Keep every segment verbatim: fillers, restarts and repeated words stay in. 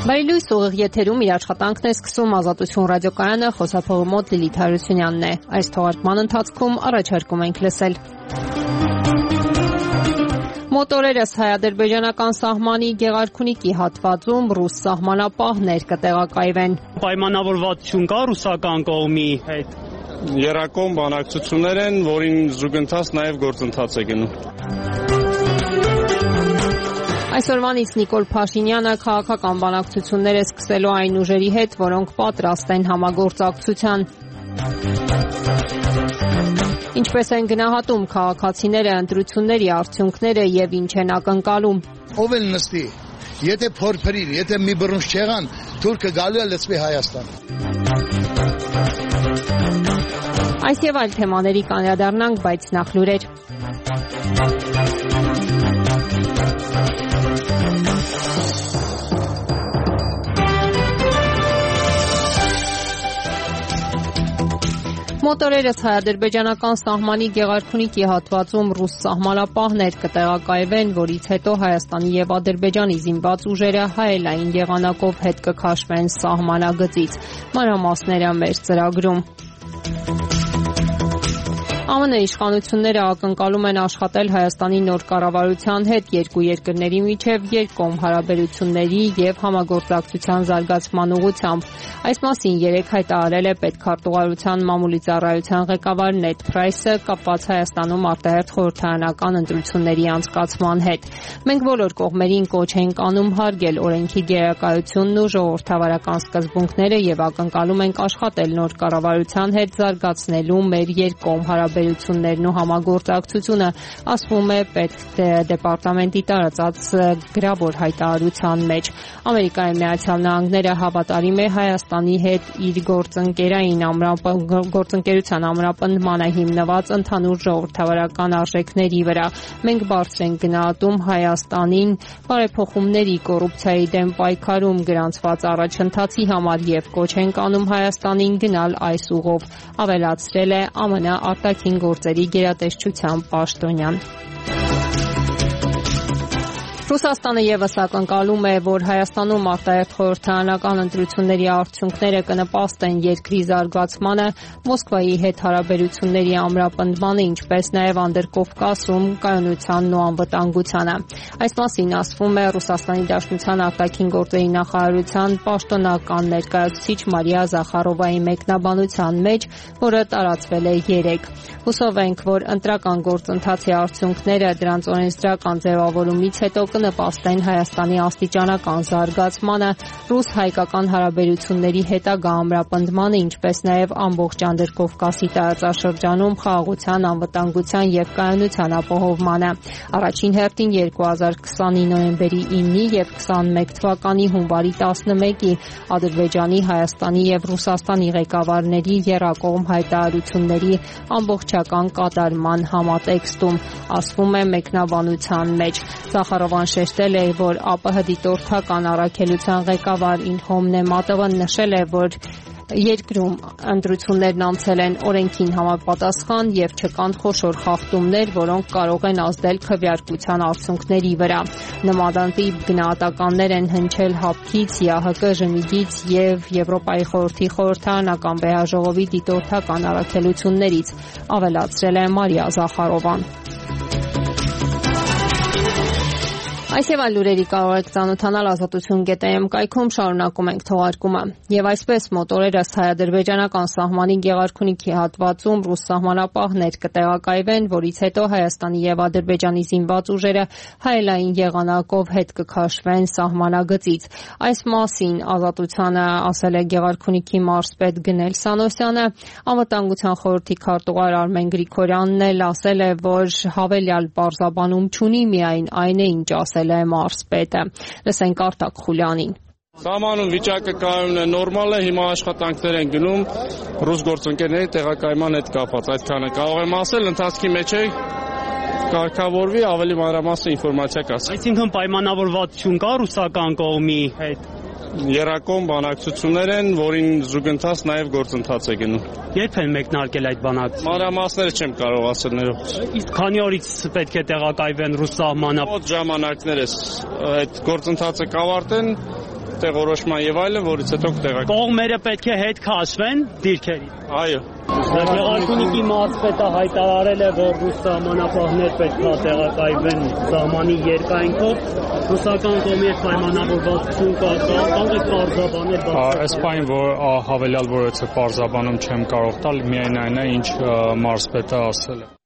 Բարելույս ուղիղ եթերում իր աշխատանքն է սկսում Ազատություն ռադիոկայանը, խոսափողի մոտ Լիլիթ Հարությունյանն է։ Այս թողարկման ընթացքում առաջարկում ենք լսել. Մոտորերս հայ-ադրբեջանական սահմանի Գեղարքունիքի հատվածում ռուս սահմանապահներ կտեղակայվեն։ Պայմանավորվածություն կա ռուսական կողմի հետ։ Երակոմ բանակցություններ են, որին զուգընթաց նաև գործընթաց է գնում։ Այսօրվանից Նիկոլ Փաշինյանը քաղաքական բանակցություններ է սկսելու այն ուժերի հետ, որոնք պատրաստ են համագործակցության։ Ինչպես են գնահատում քաղաքացիները ընտրությունների արդյունքները եւ ինչ են ակնկալում։ Ով էլ նստի, եթե փորփրիր, եթե մի բռունց չեղան, թուրքը գալու է լցվի Հայաստան։ Այս եւ այլ թեմաների կանդրադառնանք, բայց նախ լուրեր։ Մոտորերս հայ-ադրբեջանական սահմանի Գեղարքունիքի հատվածում ռուս սահմանապահներ կտեղակայվեն, որից հետո Հայաստանի եւ Ադրբեջանի զինված ուժերը հայելային եղանակով հետ կքաշվեն սահմանագծից։ Մանրամասները մեր ծրագրում։ ԱՄՆ իշխանությունները ակնկալում են աշխատել Հայաստանի նոր կառավարության հետ երկու երկրների միջև երկկողմ հարաբերությունների եւ համագործակցության զարգացման ուղղությամբ։ Այս մասին երեկ հայտարարել է պետքարտուղարության մամուլի ծառայության ղեկավար Նեդ Փրայսը կապված Հայաստանում արտահերթ խորհրդարանական ընտրությունների անցկացման հետ։ Մենք բոլոր կողմերին կոչ ենք անում հարգել օրենքի գերակայությունն ու ժողովրդավարական սկզբունքները եւ ակնկալում ենք աշխատել նոր կառավարության հետ զարգացնելու մեր երկկողմ հարաբերություններն ու համագործակցությունը, ասվում է պետդեպարտամենտի տարածած գրավոր հայտարարության մեջ։ Ամերիկայի Միացյալ Նահանգները հավատարիմ է Հայաստանի հետ իր գործընկերային գործընկերության ամրապնդմանը հիմնված ընդհանուր ժողովրդավարական արժեքների վրա։ Մենք բարձր ենք գնահատում Հայաստանին բարեփոխումների, կոռուպցիայի դեմ պայքարում գրանցված առաջընթացի համար եւ կոչ ենք անում Հայաստանին գնալ այս ուղով, ավելացրել է ԱՄՆ արտաքին գործերի գերատեսչության պաշտոնյան։ Ռուսաստանը եւս ակնկալում է, որ Հայաստանում արտահերթ խորհրդարանական ընտրությունների արդյունքները կնպաստեն երկրի զարգացմանը, Մոսկվայի հետ հարաբերությունների ամրապնդմանը, ինչպես նաեւ Անդրկովկասում կայունությանն ու անվտանգությանը։ Այս մասին ասվում է Ռուսաստանի Դաշնության արտաքին գործերի նախարարության պաշտոնական ներկայացուցիչ Մարիա Զախարովայի մեկնաբանության մեջ, որը տարածվել է երեկ։ Հուսով ենք, որ ընտրական գործընթացի արդյունքները դրանց օրենսդրական ձևավորումից հետո կնպաստեն Հայաստանի աստիճանական զարգացմանը, ռուս-հայկական հարաբերությունների հետագա ամրապնդմանը, ինչպես նաև ամբողջ Անդրկովկասի տարածաշրջանում խաղաղության, անվտանգության եւ կայունության ապահովմանը։ Առաջին հերթին երկու հազար քսանի նոյեմբերի ինը եւ քսանմեկ թվականի հունվարի տասնմեկի Ադրբեջանի, Հայաստանի եւ Ռուսաստանի ղեկավարների եռակողմ հայտարարությունների ամբողջական կատարման համատեքստում, ասվում է մեկնաբանության մեջ։ Զախարովան շեշտել է, որ ԱՊՀ դիտորդական առաքելության ղեկավար Իլհոմ Նեմատովը նշել է, որ երկրում ընտրություններն անցել են օրենքին համապատասխան եւ չկան խոշոր խախտումներ, որոնք կարող են ազդել քվեարկության արդյունքների վրա։ Նմանատիպ գնահատականներ են հնչել ՀԱՊԿ-ից, ԵԱՀԿ ժմիգից եւ Եվրոպայի խորհրդի խորհրդարանական վեհաժողովի դիտորդական առաքելություններից, ավելացրել է Մարիա Զախարովան։ Այս եւ այլ լուրերի կարող եք ծանոթանալ ազատություն կետ է էմ կայքում, շարունակում ենք թողարկումը։ Եվ այսպես մոտորերս հայ-ադրբեջանական սահմանի Գեղարքունիքի հատվածում ռուս սահմանապահներ կտեղակայվեն, որից հետո Հայաստանի եւ Ադրբեջանի զինված ուժերը հայելային եղանակով հետ կքաշվեն սահմանագծից։ Այս մասին Ազատությանը ասել է Գեղարքունիքի մարզպետ Գնել Սանոսյանը, անվտանգության խորհրդի քարտուղար Արմեն Գրիգորյանն էլ ասել է, որ հավելյալ պարզաբանում չունի, միայն այն է, ինչ ասել է մարզպետը։ Լսենք Արտակ Խուլյանին։ Սահմանում վիճակը կայուն է, նորմալ է, հիմա աշխատանքներ են գնում ռուս գործընկերների տեղակայման հետ կապված, այդքանը կարող եմ ասել, ընթացքի մեջ է կարգավորվի, ավելի մանրամասն ինֆորմացիա կասի։ Այսինքն պայմանավորվածություն կա ռուսական կողմի հետ։ Երակոմ բանակցություններ են, որին զուգընթաց նաև գործընթաց է գնում։ Երբ են մեկնարկել այդ բանակցությունները։ Մանրամասները չեմ կարող ասել ներողս։ Իսկ քանի օրից պետք է տեղակայվեն ռուս սահմանապահ։ Մոտ ժամանակներ է այդ գործընթացը կավարտեն, տեղորոշման եւ այլն, որից հետո կտեղակ։ Կողմերը պետք է հետ քաշվեն դիրքերի։ Այո։ Գեղարքունիքի մարզպետը հայտարարել է, որ ռուս սահմանապահներ պետք է տեղակայվեն սահմանի երկայնքով, ռուսական կողմի հետ պայմանավորվածություն կա, կարող է պարզաբանել։ Այս բանը, որ հավելյալ որոցը պարզաբանում չեմ կարող տալ, միայն այն է, ինչ մարզպետը ասել է։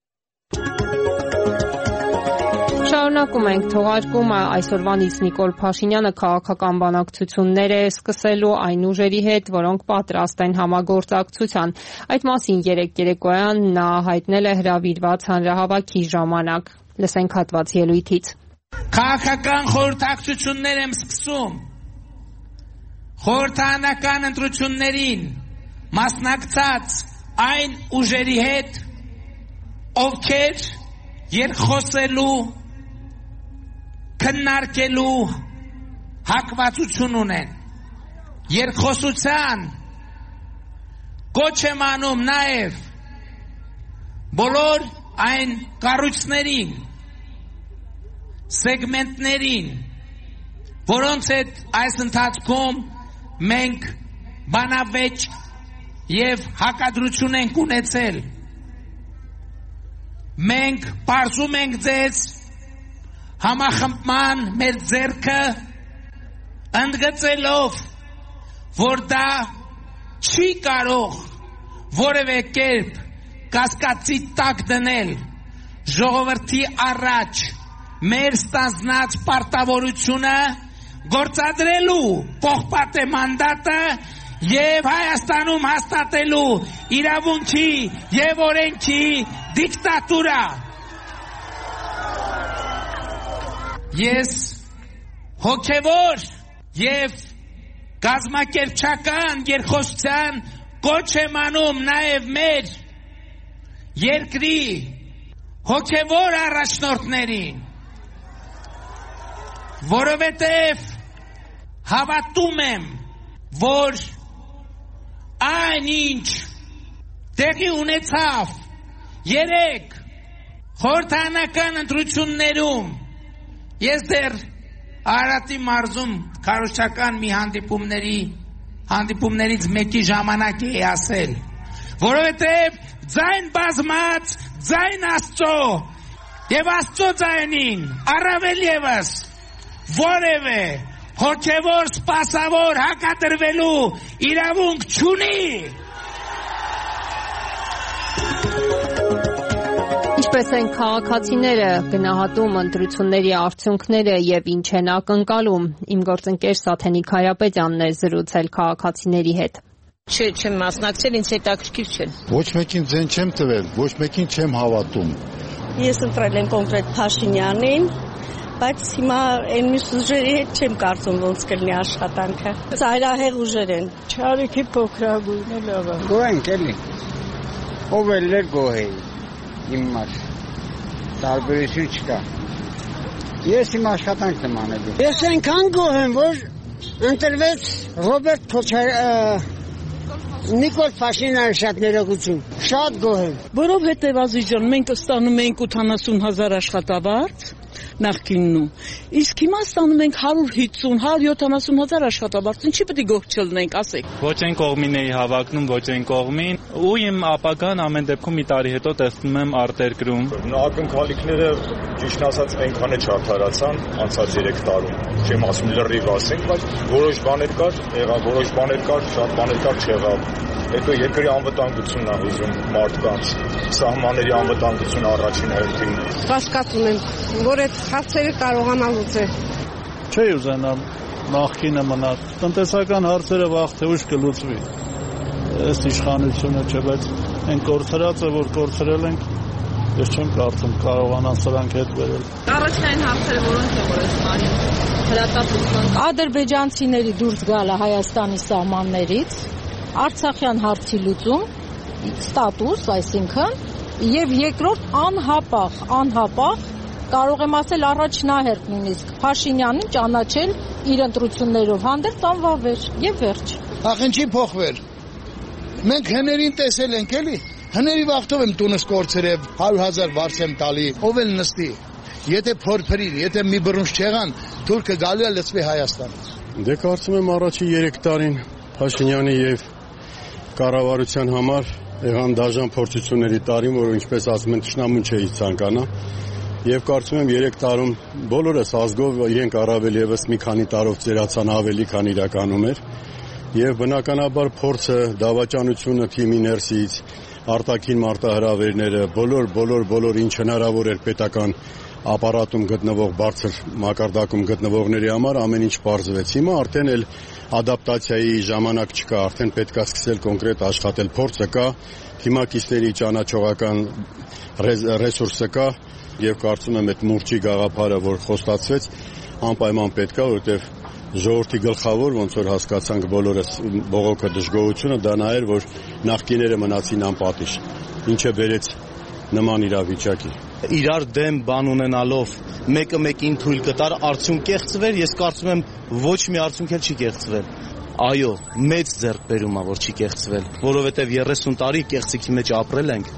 Շարունակում ենք թողարկումը այսօրվանից Նիկոլ Փաշինյանը քաղաքական բանակցություններ է սկսելու այն ուժերի հետ, որոնք պատրաստ են համագործակցության։ Այդ մասին երեկ երեկոյան նա հայտնել է հրավիրված հանրահավաքի ժամանակ։ Լսենք հատված ելույթից։ Քաղաքական խորհրդակցություններ եմ սկսում։ Խորհրդարանական ընտրություններին մասնակցած այն ուժերի հետ, ովքեր երկխոսելու քննարկելու հակվածություն ունեն երկխոսության կոչ եմ անում նաև բոլոր այն կառույցներին սեգմենտներին որոնց հետ այս ընթացքում մենք բանավեճ եւ հակադրություն ենք ունեցել մենք բարձում ենք ձեզ համախմբման մեր ձեռքը ընդգծելով, որ դա չի կարող որևէ կերպ կասկածի տակ դնել ժողովրդի առաջ մեր ստանձնած պարտավորությունը գործադրելու պողպատե մանդատը եւ Հայաստանում հաստատելու իրավունքի եւ օրենքի դիկտատուրա Ես հոգևոր եւ գազམ་ակերպչական երկխոսության կոչ եմ անում նաեւ մեր երկրի հոգևոր առաջնորդներին, որովհետեւ հավատում եմ, որ այն ինչ տեղի ունեցավ երեք խորհրդարանական ընտրություններում Ես դեռ Արարատի մարզում քարոզչական մի հանդիպումների հանդիպումներից մեկի ժամանակ էի ասել, որովհետև ձայն բազմած ձայն Աստծո եւ Աստծո ձայնին առավել եւս որևէ հոգևոր սպասավոր հակադրվելու իրավունք չունի։ Ինչպես են քաղաքացիները գնահատում ընտրությունների արդյունքները եւ ինչ են ակնկալում։ Իմ գործընկեր Սաթենիկ Հայապետյանն է զրուցել քաղաքացիների հետ։ Չէ, չեմ մասնակցել, ինձ հետաքրքիր չէ։ Ոչ մեկին ձեն չեմ տվել, ոչ մեկին չեմ հավատում։ Ես ընտրել եմ կոնկրետ Փաշինյանին, բայց հիմա այն մյուս ուժերի հետ չեմ կարծում ոնց կլինի աշխատանքը։ Ծայրահեղ ուժեր են։ Չարիքի փոքրագույնը լավ է։ Գոհենք էլի։ Ով էլ էր գոհեի։ Իմ մար տարբերություն չկա։ Ես իմ աշխատանքն եմ անելու։ Ես այնքան գոհ եմ, որ ընտրվեց Ռոբերտ Քոչարյանը Նիկոլ Փաշինյանը շատ ներողություն։ Շատ գոհ եմ։ Որովհետև Ազիզյան մենք ստանում ենք ութանասուն հազար աշխատավարձ նախկինում։ Իսկ հիմա ստանում ենք հարյուր հիսուն հարյուր յոթանասուն հազար աշխատավարձ։ Ինչի՞ պետք է գոհ չլինենք, ասեք։ Ոչ այն կողմին էի հավակնում, ոչ այն կողմին, ու իմ ապագան ամեն դեպքում մի տարի հետո տեսնում եմ արտերկրում։ Ակնկալիքները ճիշտ ասած այնքան է չարթարացան անցած երեք տարում։ Չեմ ասում լրիվ ասենք, բայց որոշ բաներ կար, եղավ, որոշ բաներ կար, շատ բաներ կար չեղավ։ Հետո երկրի անվտանգությունն է ուզում մարդկանց, սահմանների անվտանգությունը առաջին հերթին։ Կասկածում եմ, որ այդ հարցերը կարողանա լուծել։ Չի ուզենամ նախկինը մնա, տնտեսական հարցերը վաղ թե ուշ կլուծվի։ Այս իշխանությունը չէ, բայց այն կորցրածը, որ կորցրել ենք, ես չեմ կարծում կարողանան սրանք հետ վերել։ Առաջնային հարցերը որոնք են, որ այս բանի հրատապություն։ Ադրբեջանցիների դուրս գալը Հայաստանի սահմաններից, Արցախյան հարցի լուծում, ստատուս, այսինքն, եւ երկրորդ անհապաղ, անհապաղ կարող եմ ասել առաջնահերթ նույնիսկ Փաշինյանին ճանաչել իր ընտրություններով հանդերձ անվավեր եւ վերջ։ Ախնչի փոխվեր։ Մենք հներին տեսել ենք էլի։ Հների վաղտով եմ տունս կորցրել, հարյուր հազար վարձ եմ տալի, ով էլ նստի։ Եթե փորփրիր, եթե մի բռունց չեղան, թուրքը գալու է լցվի Հայաստանից։ Դե կարծում եմ առաջի երեք տարին Փաշինյանի եւ կառավարության համար եղան դաժան փորձությունների տարին, որը ինչպես ասում են թշնամուն չէի ցանկանա, եւ կարծում եմ երեք տարում բոլորս ազգով իրենք առավել եւս մի քանի տարով ծերացան ավելի, քան իրականում էր, եւ բնականաբար փորձը, դավաճանությունը թիմի ներսից, արտաքին մարտահրավերները, բոլոր բոլոր բոլոր ինչ հնարավոր էր պետական ապարատում գտնվող բարձր մակարդակում գտնվողների համար ամեն ինչ պարզվեց։ Հիմա արդեն էլ ադապտացիայի ժամանակ չկա, արդեն պետք է սկսել կոնկրետ աշխատել, փորձը կա, թիմակիցների ճանաչողական ռեսուրսը կա եւ կարծում եմ այդ մուրճի գաղափարը, որ խոստացվեց, անպայման պետք է, որովհետեւ ժողովրդի գլխավոր ոնց որ հասկացանք բոլորս բողոքը դժգոհությունը դա նա էր, որ նախկիները մնացին անպատիժ, ինչը բերեց նման իրավիճակի։ Իրար դեմ բան ունենալով մեկը մեկին թույլ կտար արդյունք կեղծվեր, ես կարծում եմ ոչ մի արդյունք էլ չի կեղծվել։ Այո, մեծ ձեռքբերում է, որ չի կեղծվել, որովհետև երեսուն տարի կեղծիքի մեջ ապրել ենք։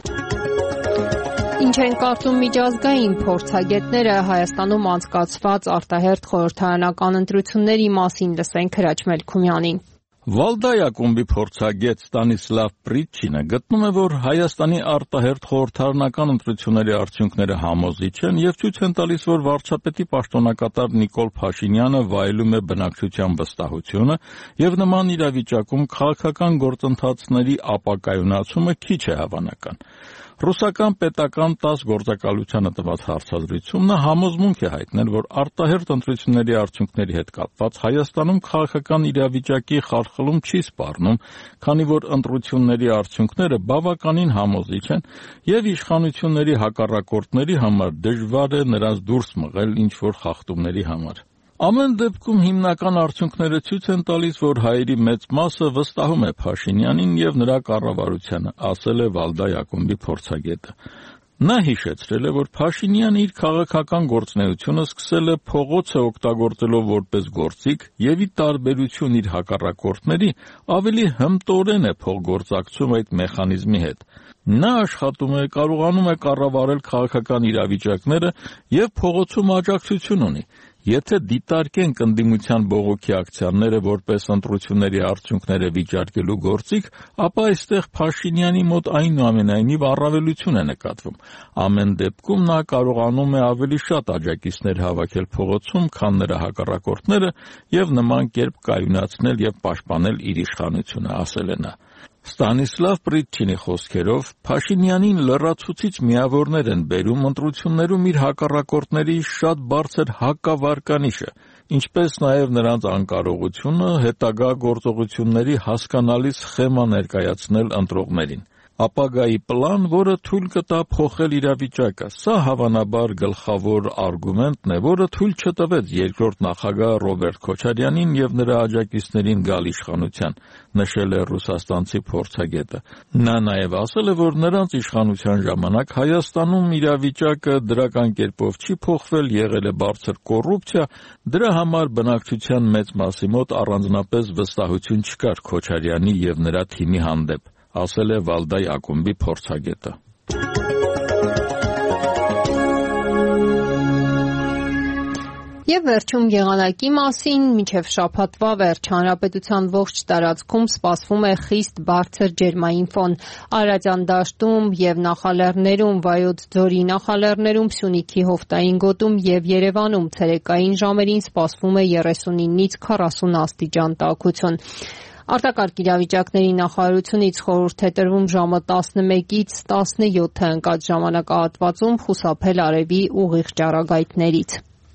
Ինչ են կարծում միջազգային փորձագետները Հայաստանում անցկացված արտահերթ խորհրդարանական ընտրությունների մասին, լսենք Հրաչ Մելքումյանին։ Վալդայ ակումբի փորձագետ Ստանիսլավ Պրիչինը գտնում է, որ Հայաստանի արտահերթ խորհրդարանական ընտրությունների արդյունքները համոզիչ են եւ ցույց են տալիս, որ վարչապետի պաշտոնակատար Նիկոլ Փաշինյանը վայելում է բնակչության վստահությունը եւ նման իրավիճակում քաղաքական գործընթացների ապակայունացումը քիչ է հավանական։ Ռուսական պետական տաս գործակալությանը տված հարցազրույցում նա համոզմունք է հայտնել, որ արտահերթ ընտրությունների արդյունքների հետ կապված Հայաստանում քաղաքական իրավիճակի խարխլում չի սպառնում, քանի որ ընտրությունների արդյունքները բավականին համոզիչ են եւ իշխանությունների հակառակորդների համար դժվար է նրանց դուրս մղել ինչ-որ խախտումների համար։ Ամեն դեպքում հիմնական արդյունքները ցույց են տալիս, որ հայերի մեծ մասը վստահում է Փաշինյանին եւ նրա կառավարությանը, ասել է Վալդայ ակումբի փորձագետը։ Նա հիշեցրել է, որ Փաշինյանը իր քաղաքական գործունեությունը սկսել է փողոցը օգտագործելով որպես գործիք եւ ի տարբերություն իր հակառակորդների ավելի հմտորեն է փոխգործակցում այդ մեխանիզմի հետ։ Նա աշխատում է, կարողանում է կառավարել քաղաքական իրավիճակները եւ փողոցում աջակցություն ունի։ Եթե դիտարկենք ընդդիմության բողոքի ակցիաները որպես ընտրությունների արդյունքները վիճարկելու գործիք, ապա այստեղ Փաշինյանի մոտ այնուամենայնիվ առավելություն է նկատվում։ Ամեն դեպքում նա կարողանում է ավելի շատ աջակիցներ հավաքել փողոցում, քան նրա հակառակորդները եւ նման կերպ կայունացնել եւ պաշտպանել իր իշխանությունը, ասել է նա։ Ստանիսլավ Պրիչինի խոսքերով Փաշինյանին լրացուցիչ միավորներ են բերում ընտրություններում իր հակառակորդների շատ բարձր հակավարկանիշը, ինչպես նաև նրանց անկարողությունը հետագա գործողությունների հասկանալի սխեմա ներկայացնել ընտրողներին։ Ապագայի պլան, որը թույլ կտա փոխել իրավիճակը։ Սա հավանաբար գլխավոր արգումենտն է, որը թույլ չտվեց երկրորդ նախագահ Ռոբերտ Քոչարյանին եւ նրա աջակիցներին գալ իշխանության, նշել է ռուսաստանցի փորձագետը։ Նա նաև ասել է, որ նրանց իշխանության ժամանակ Հայաստանում իրավիճակը դրական կերպով չի փոխվել, եղել է բարձր կոռուպցիա, դրա համար բնակչության մեծ մասի մոտ առանձնապես վստահություն չկար Քոչարյանի եւ նրա թիմի հանդեպ, ասել է Վալդայ ակումբի փորձագետը։ Եվ վերջում եղանակի մասին, մինչև շաբաթվա վերջ հանրապետության ողջ տարածքում սպասվում է խիստ բարձր ջերմային ֆոն։ Արարատյան դաշտում եւ նախալեռներում, Վայոց ձորի նախալեռներում, Սյունիքի հովտային գոտում եւ Երևանում ցերեկային ժամերին սպասվում է երեսունինից քառասուն աստիճան տաքություն։ Արտակարգ իրավիճակների նախարարությունից խորհուրդ է տրվում ժամը տասնմեկից տասնյոթ ընկած ժամանակահատվածում խուսափել արևի ուղիղ ճառագայթներից։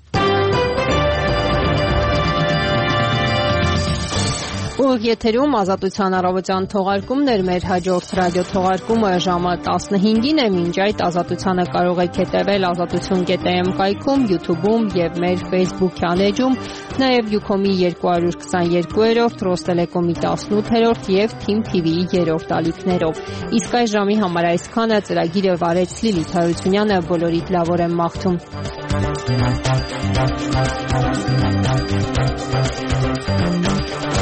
Ուղիղ եթերում Ազատության առավոտյան թողարկումներ, մեր հաջորդ ռադիոթողարկումը ժամը տասնհինգին է, մինչ այդ Ազատությանը կարող եք հետևել ազատություն կետ է էմ կայքում, YouTube-ում եւ մեր Facebook-յան էջում, նաեւ Յուքոմի երկու քսաներկու, Ռոստելեկոմի տասնութ եւ Թիմ թի վիի երրորդ ալիքներով։ Իսկ այս ժամի համար այսքանը, ծրագիրը վարեց Լիլիթ Հարությունյանը, բոլորիդ լավ եմ մաղթում։ Thank you.